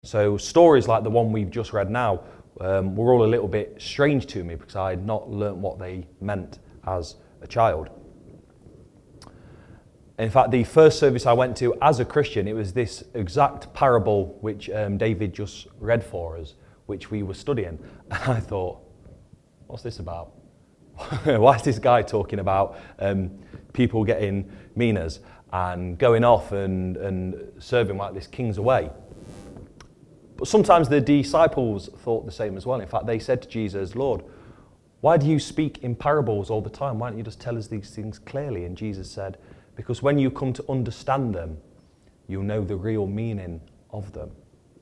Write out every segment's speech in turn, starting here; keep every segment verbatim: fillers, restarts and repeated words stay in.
So stories like the one we've just read now um, were all a little bit strange to me because I had not learnt what they meant as a child. In fact, the first service I went to as a Christian, it was this exact parable which um, David just read for us, which we were studying. And I thought, what's this about? Why is this guy talking about um, people getting minas and going off and, and serving like this king's away? But sometimes the disciples thought the same as well. In fact, they said to Jesus, Lord, why do you speak in parables all the time? Why don't you just tell us these things clearly? And Jesus said, because when you come to understand them, you'll know the real meaning of them.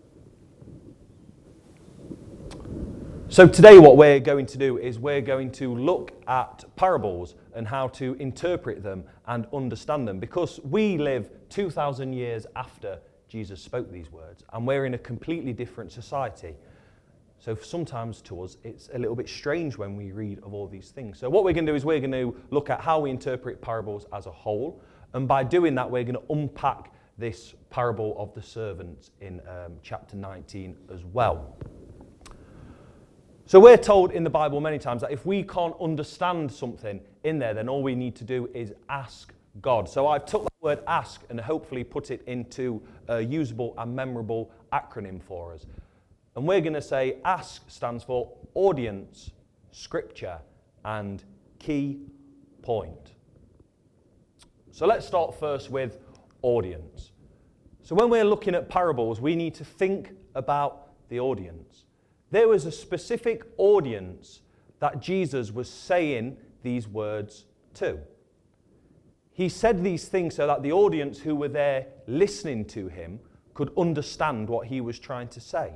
So today what we're going to do is we're going to look at parables and how to interpret them and understand them, because we live two thousand years after Jesus spoke these words, and we're in a completely different society. So sometimes to us, it's a little bit strange when we read of all these things. So what we're going to do is we're going to look at how we interpret parables as a whole, and by doing that, we're going to unpack this parable of the servants in um, chapter nineteen as well. So we're told in the Bible many times that if we can't understand something in there, then all we need to do is ask God. So I've took that word ask and hopefully put it into a usable and memorable acronym for us. And we're going to say ask stands for audience, scripture, and key point. So let's start first with audience. So when we're looking at parables, we need to think about the audience. There was a specific audience that Jesus was saying these words to. He said these things so that the audience who were there listening to him could understand what he was trying to say.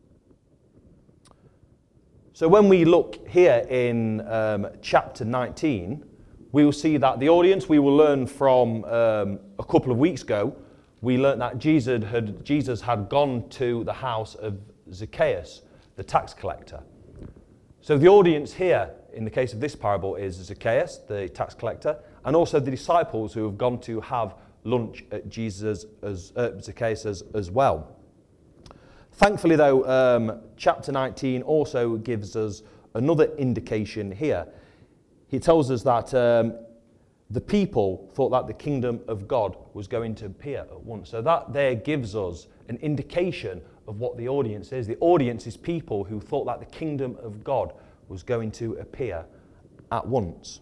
So when we look here in um, chapter nineteen, we will see that the audience, we will learn from um, a couple of weeks ago, we learned that Jesus had, Jesus had gone to the house of Zacchaeus, the tax collector. So the audience here, in the case of this parable, is Zacchaeus, the tax collector, and also the disciples who have gone to have lunch at Jesus as uh, Zacchaeus as, as well. Thankfully, though, um, chapter nineteen also gives us another indication here. He tells us that um, the people thought that the kingdom of God was going to appear at once. So that there gives us an indication of what the audience is. The audience is people who thought that the kingdom of God was going to appear at once.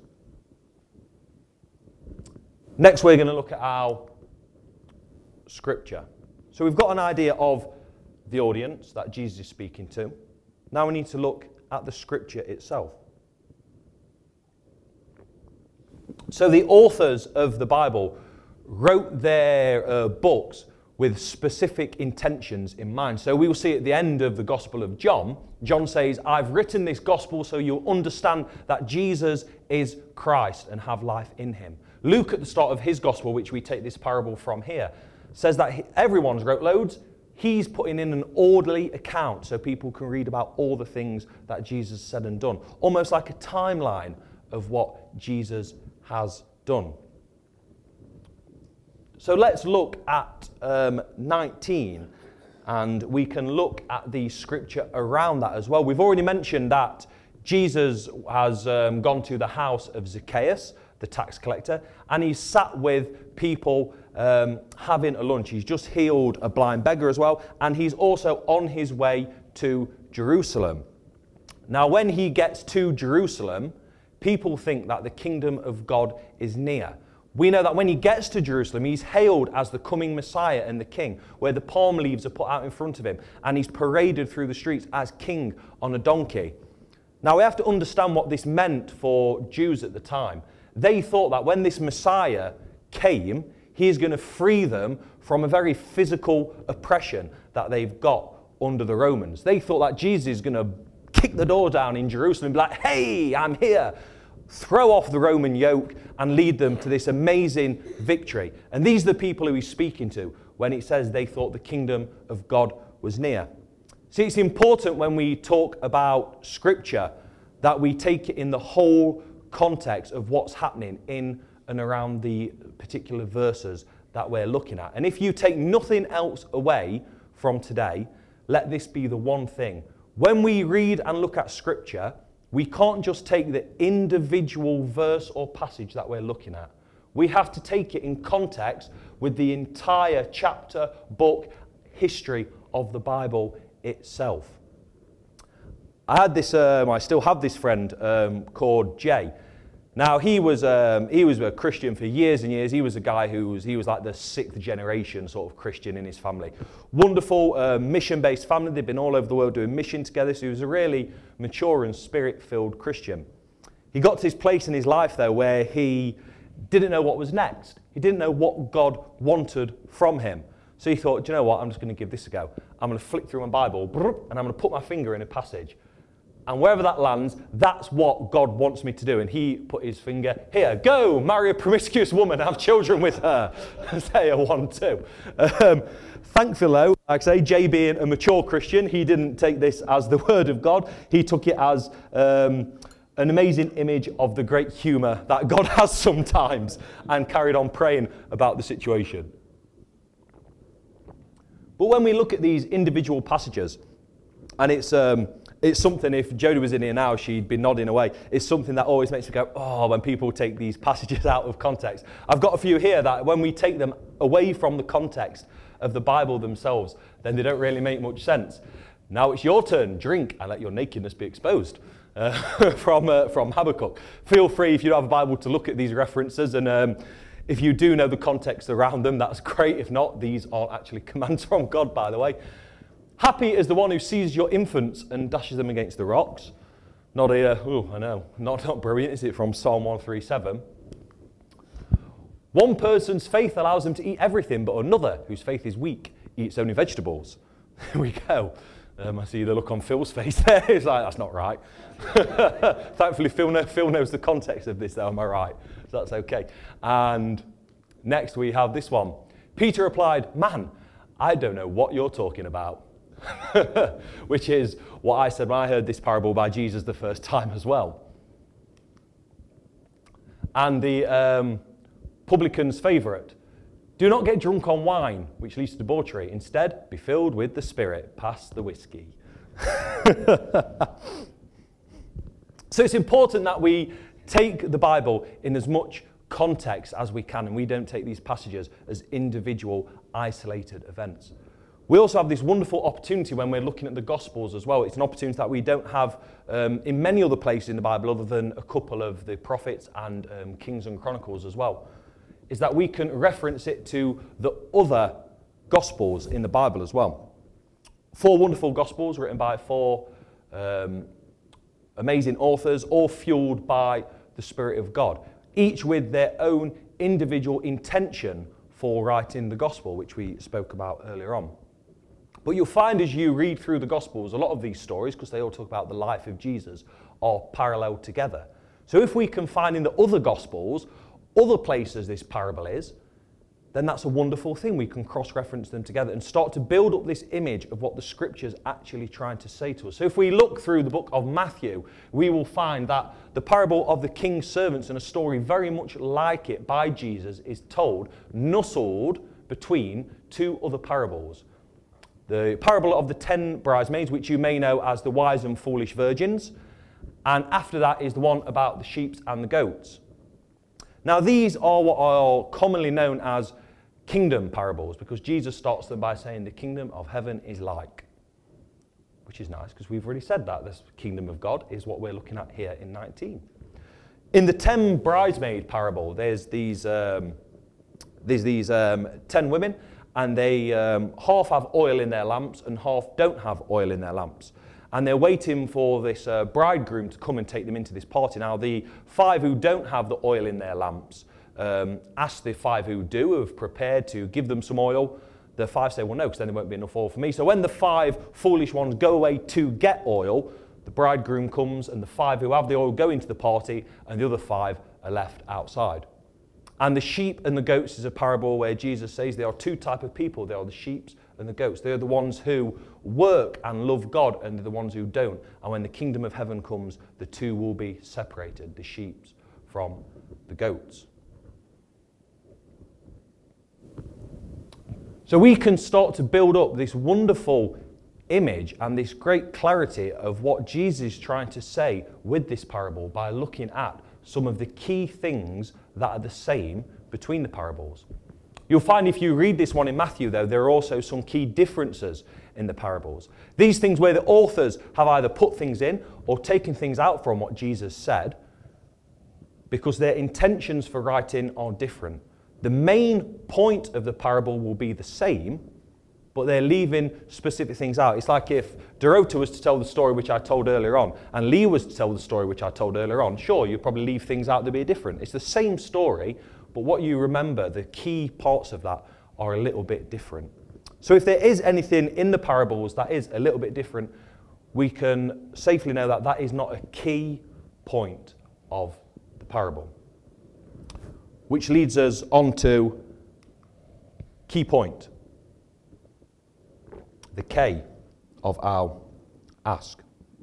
Next, we're going to look at our scripture. So we've got an idea of the audience that Jesus is speaking to. Now we need to look at the scripture itself. So the authors of the Bible wrote their uh, books with specific intentions in mind. So we will see at the end of the Gospel of John, John says, I've written this gospel so you'll understand that Jesus is Christ and have life in him. Luke, at the start of his gospel, which we take this parable from here, says that he, everyone's wrote loads. He's putting in an orderly account so people can read about all the things that Jesus said and done. Almost like a timeline of what Jesus has done. So let's look at um, nineteen, and we can look at the scripture around that as well. We've already mentioned that Jesus has um, gone to the house of Zacchaeus, the tax collector, and he's sat with people um, having a lunch. He's just healed a blind beggar as well, and he's also on his way to Jerusalem. Now, when he gets to Jerusalem, people think that the kingdom of God is near. We know that when he gets to Jerusalem, he's hailed as the coming Messiah and the King, where the palm leaves are put out in front of him, and he's paraded through the streets as king on a donkey. Now, we have to understand what this meant for Jews at the time. They thought that when this Messiah came, he is going to free them from a very physical oppression that they've got under the Romans. They thought that Jesus is going to kick the door down in Jerusalem and be like, hey, I'm here. Throw off the Roman yoke and lead them to this amazing victory. And these are the people who he's speaking to when it says they thought the kingdom of God was near. See, it's important when we talk about Scripture that we take it in the whole context of what's happening in and around the particular verses that we're looking at. And if you take nothing else away from today, let this be the one thing. When we read and look at Scripture, we can't just take the individual verse or passage that we're looking at. We have to take it in context with the entire chapter, book, history of the Bible itself. I had this, um, I still have this friend um, called Jay. Now he was um, he was a Christian for years and years. He was a guy who was he was like the sixth generation sort of Christian in his family. Wonderful uh, mission-based family. They've been all over the world doing mission together. So he was a really mature and spirit-filled Christian. He got to this place in his life though where he didn't know what was next. He didn't know what God wanted from him. So he thought, do you know what? I'm just going to give this a go. I'm going to flick through my Bible and I'm going to put my finger in a passage. And wherever that lands, that's what God wants me to do. And he put his finger, here, go, marry a promiscuous woman, have children with her. Say a one, two. Um, thankfully, though, like I say, Jay being a mature Christian, he didn't take this as the word of God. He took it as um, an amazing image of the great humour that God has sometimes, and carried on praying about the situation. But when we look at these individual passages, and it's... Um, It's something, if Jodie was in here now, she'd be nodding away. It's something that always makes me go, oh, when people take these passages out of context. I've got a few here that when we take them away from the context of the Bible themselves, then they don't really make much sense. Now it's your turn, drink and let your nakedness be exposed. Uh, from uh, from Habakkuk. Feel free, if you don't have a Bible, to look at these references, and um, if you do know the context around them, that's great. If not, these are actually commands from God, by the way. Happy is the one who sees your infants and dashes them against the rocks. Not a, uh, oh, I know, not, not brilliant, is it, from Psalm one thirty-seven? One person's faith allows them to eat everything, but another, whose faith is weak, eats only vegetables. There we go. Um, I see the look on Phil's face there. It's like, that's not right. Thankfully, Phil, know, Phil knows the context of this, though, am I right? So that's okay. And next we have this one. Peter replied, man, I don't know what you're talking about. Which is what I said when I heard this parable by Jesus the first time as well. And the um, publican's favourite. Do not get drunk on wine, which leads to debauchery. Instead, be filled with the Spirit. Pass the whiskey. So it's important that we take the Bible in as much context as we can, and we don't take these passages as individual, isolated events. We also have this wonderful opportunity when we're looking at the Gospels as well. It's an opportunity that we don't have um, in many other places in the Bible other than a couple of the prophets and um, Kings and Chronicles as well, is that we can reference it to the other Gospels in the Bible as well. Four wonderful Gospels written by four um, amazing authors, all fueled by the Spirit of God, each with their own individual intention for writing the Gospel, which we spoke about earlier on. But you'll find as you read through the Gospels, a lot of these stories, because they all talk about the life of Jesus, are parallel together. So if we can find in the other Gospels, other places this parable is, then that's a wonderful thing. We can cross-reference them together and start to build up this image of what the Scripture's actually trying to say to us. So if we look through the book of Matthew, we will find that the parable of the king's servants, and a story very much like it by Jesus, is told, nestled between two other parables. The parable of the ten bridesmaids, which you may know as the wise and foolish virgins. And after that is the one about the sheep and the goats. Now these are what are commonly known as kingdom parables, because Jesus starts them by saying the kingdom of heaven is like. Which is nice, because we've already said that. The kingdom of God is what we're looking at here in nineteen. In the ten bridesmaid parable, there's these, um, there's these um, ten women, and they um, half have oil in their lamps and half don't have oil in their lamps. And they're waiting for this uh, bridegroom to come and take them into this party. Now, the five who don't have the oil in their lamps um, ask the five who do, who have prepared to give them some oil. The five say, well, no, because then there won't be enough oil for me. So when the five foolish ones go away to get oil, the bridegroom comes, and the five who have the oil go into the party, and the other five are left outside. And the sheep and the goats is a parable where Jesus says there are two types of people. There are the sheep and the goats. They are the ones who work and love God, and they're the ones who don't. And when the kingdom of heaven comes, the two will be separated, the sheep from the goats. So we can start to build up this wonderful image and this great clarity of what Jesus is trying to say with this parable by looking at some of the key things that are the same between the parables. You'll find if you read this one in Matthew, though, there are also some key differences in the parables. These things where the authors have either put things in or taken things out from what Jesus said, because their intentions for writing are different. The main point of the parable will be the same, but they're leaving specific things out. It's like if Dorota was to tell the story which I told earlier on, and Lee was to tell the story which I told earlier on. Sure, you'd probably leave things out that be different. It's the same story, but what you remember, the key parts of that, are a little bit different. So if there is anything in the parables that is a little bit different, we can safely know that that is not a key point of the parable. Which leads us on to key point. The K of our ask.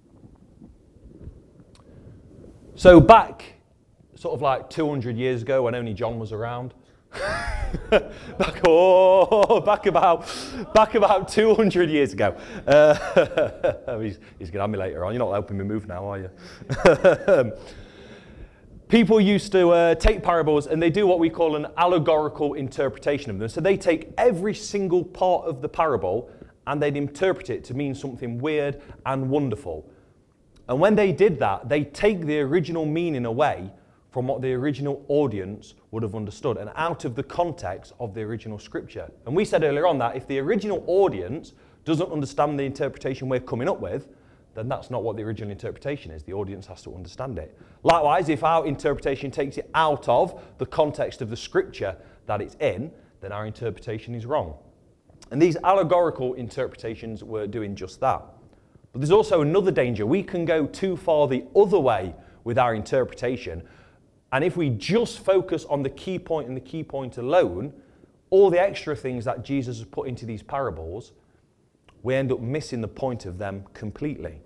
So back, sort of like two hundred years ago when only John was around, back, oh, back about back about two hundred years ago. Uh, he's he's going to have me later on. You're not helping me move now, are you? People used to uh, take parables and they do what we call an allegorical interpretation of them. So they take every single part of the parable and they'd interpret it to mean something weird and wonderful. And when they did that, they take the original meaning away from what the original audience would have understood and out of the context of the original scripture. And we said earlier on that if the original audience doesn't understand the interpretation we're coming up with, then that's not what the original interpretation is. The audience has to understand it. Likewise, if our interpretation takes it out of the context of the scripture that it's in, then our interpretation is wrong. And these allegorical interpretations were doing just that. But there's also another danger. We can go too far the other way with our interpretation. And if we just focus on the key point and the key point alone, all the extra things that Jesus has put into these parables, we end up missing the point of them completely.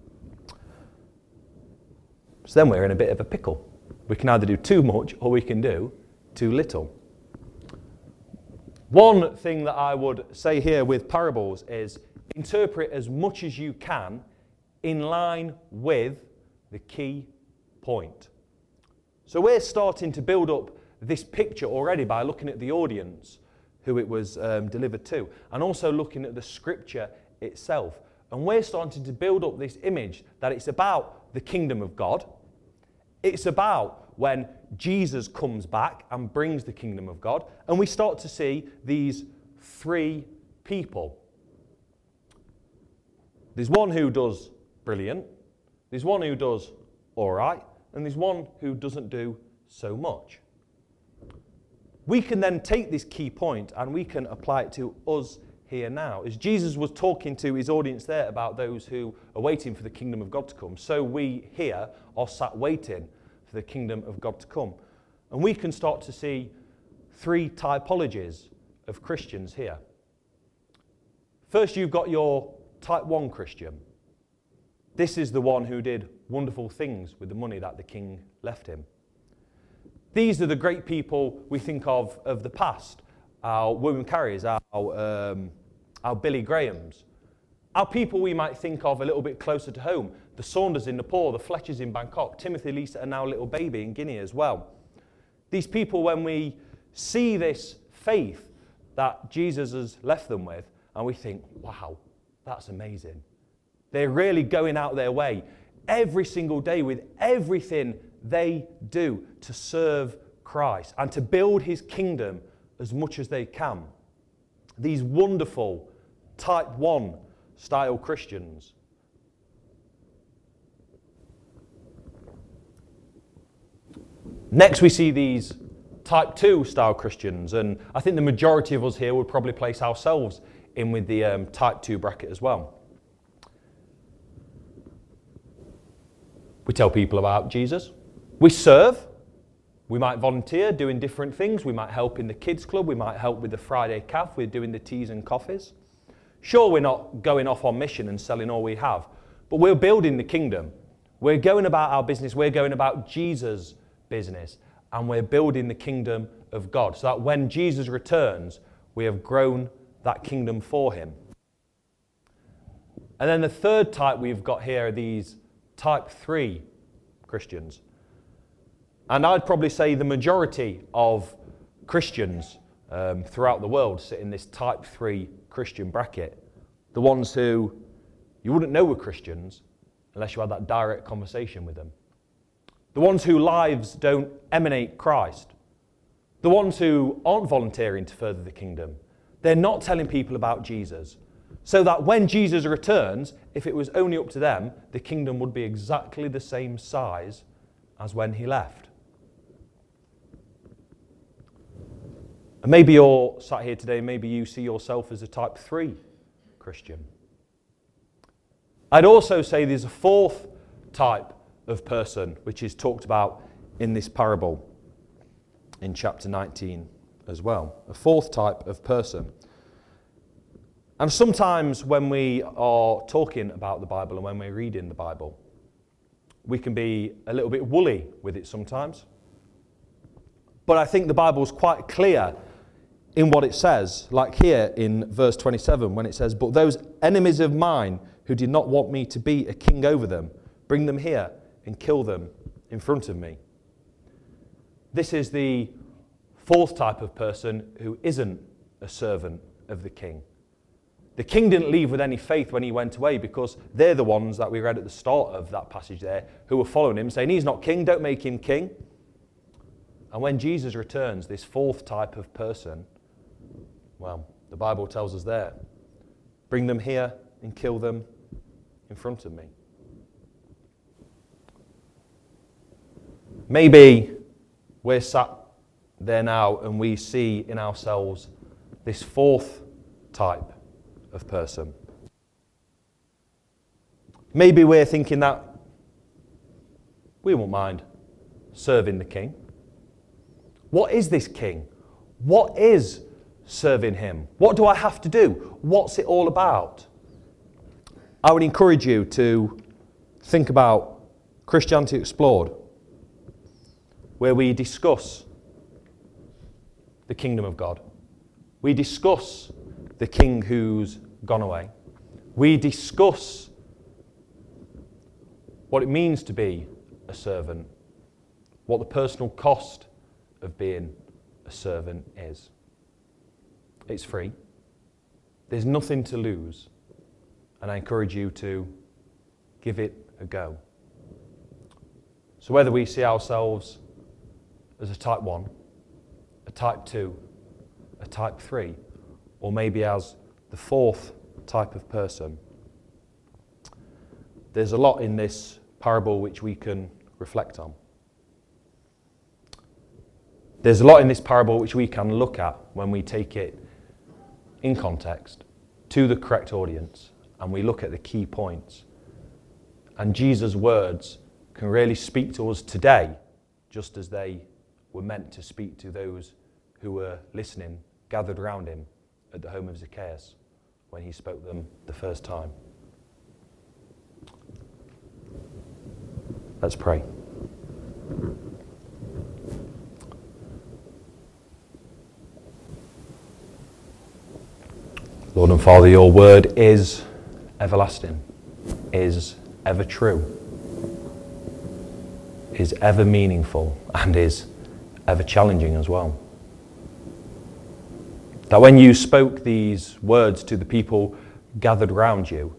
So then we're in a bit of a pickle. We can either do too much or we can do too little. One thing that I would say here with parables is interpret as much as you can in line with the key point. So we're starting to build up this picture already by looking at the audience who it was um, delivered to, and also looking at the scripture itself. And we're starting to build up this image that it's about the kingdom of God. It's about when Jesus comes back and brings the kingdom of God. And we start to see these three people. There's one who does brilliant, there's one who does all right, and there's one who doesn't do so much. We can then take this key point and we can apply it to us here now. As Jesus was talking to his audience there about those who are waiting for the kingdom of God to come, so we here are sat waiting for the kingdom of God to come. And we can start to see three typologies of Christians here. First, you've got your type one Christian. This is the one who did wonderful things with the money that the king left him. These are the great people we think of of the past. Our William Carriers, our, um, our Billy Grahams. Our people we might think of a little bit closer to home. The Saunders in Nepal, the Fletchers in Bangkok, Timothy Lisa and now little baby in Guinea as well. These people, when we see this faith that Jesus has left them with, and we think, wow, that's amazing. They're really going out their way every single day with everything they do to serve Christ and to build his kingdom as much as they can. These wonderful type one style Christians. Next we see these type two style Christians, and I think the majority of us here would probably place ourselves in with the um, type two bracket as well. We tell people about Jesus. We serve. We might volunteer doing different things. We might help in the kids club. We might help with the Friday calf. We're doing the teas and coffees. Sure, we're not going off on mission and selling all we have, but we're building the kingdom. We're going about our business. We're going about Jesus' business, and we're building the kingdom of God so that when Jesus returns, we have grown that kingdom for him. And then the third type we've got here are these type three Christians. And I'd probably say the majority of Christians um, throughout the world sit in this type three Christian bracket. The ones who you wouldn't know were Christians unless you had that direct conversation with them. The ones whose lives don't emanate Christ. The ones who aren't volunteering to further the kingdom. They're not telling people about Jesus. So that when Jesus returns, if it was only up to them, the kingdom would be exactly the same size as when he left. And maybe you're sat here today, maybe you see yourself as a type three Christian. I'd also say there's a fourth type of person which is talked about in this parable in chapter nineteen as well. A fourth type of person. And sometimes when we are talking about the Bible and when we're reading the Bible, we can be a little bit woolly with it sometimes. But I think the Bible's quite clear in what it says, like here in verse twenty-seven when it says, "But those enemies of mine who did not want me to be a king over them, bring them here and kill them in front of me." This is the fourth type of person who isn't a servant of the king. The king didn't leave with any faith when he went away, because they're the ones that we read at the start of that passage there who were following him, saying, "He's not king, don't make him king." And when Jesus returns, this fourth type of person, well, the Bible tells us there, bring them here and kill them in front of me. Maybe we're sat there now and we see in ourselves this fourth type of person. Maybe we're thinking that we won't mind serving the king. What is this king? What is serving him? What do I have to do? What's it all about? I would encourage you to think about Christianity Explored, where we discuss the kingdom of God. We discuss the king who's gone away. We discuss what it means to be a servant, what the personal cost of being a servant is. It's free. There's nothing to lose. And I encourage you to give it a go. So whether we see ourselves as a type one, a type two, a type three, or maybe as the fourth type of person, there's a lot in this parable which we can reflect on. There's a lot in this parable which we can look at when we take it in context to the correct audience and we look at the key points. And Jesus' words can really speak to us today, just as they were meant to speak to those who were listening, gathered around him at the home of Zacchaeus when he spoke to them the first time. Let's pray. Lord and Father, your word is everlasting, is ever true, is ever meaningful, and is ever challenging as well. That when you spoke these words to the people gathered around you,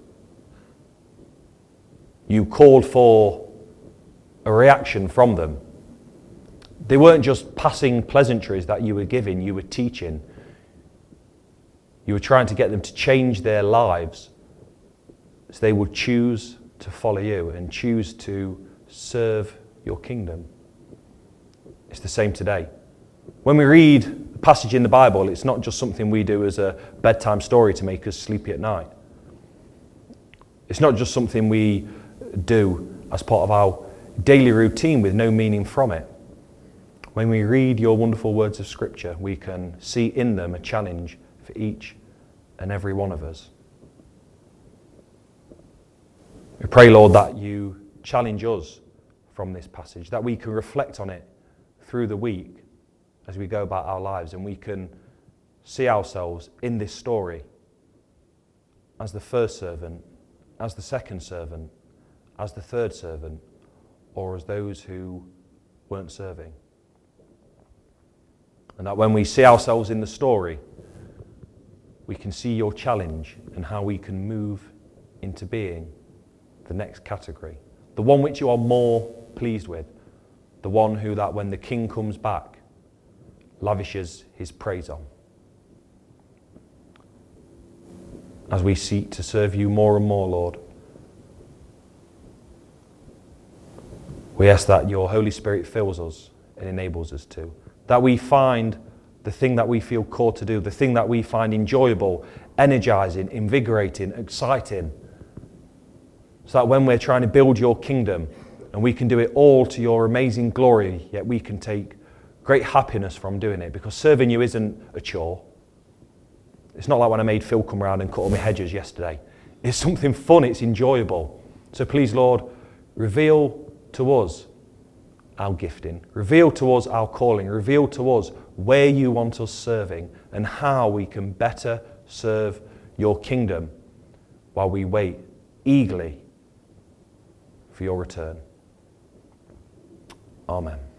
you called for a reaction from them. They weren't just passing pleasantries that you were giving, you were teaching. You were trying to get them to change their lives so they would choose to follow you and choose to serve your kingdom. It's the same today. When we read a passage in the Bible, it's not just something we do as a bedtime story to make us sleepy at night. It's not just something we do as part of our daily routine with no meaning from it. When we read your wonderful words of Scripture, we can see in them a challenge for each and every one of us. We pray, Lord, that you challenge us from this passage, that we can reflect on it through the week as we go about our lives, and we can see ourselves in this story as the first servant as the second servant, as the third servant, or as those who weren't serving. And that when we see ourselves in the story, we can see your challenge and how we can move into being the next category, the one which you are more pleased with, the one who that when the King comes back, lavishes his praise on. As we seek to serve you more and more, Lord, we ask that your Holy Spirit fills us and enables us to, that we find the thing that we feel called to do, the thing that we find enjoyable, energizing, invigorating, exciting, so that when we're trying to build your kingdom and we can do it all to your amazing glory, yet we can take great happiness from doing it, because serving you isn't a chore. It's not like when I made Phil come around and cut all my hedges yesterday. It's something fun, it's enjoyable. So please, Lord, reveal to us our gifting, reveal to us our calling, reveal to us where you want us serving and how we can better serve your kingdom while we wait eagerly for your return. Amen.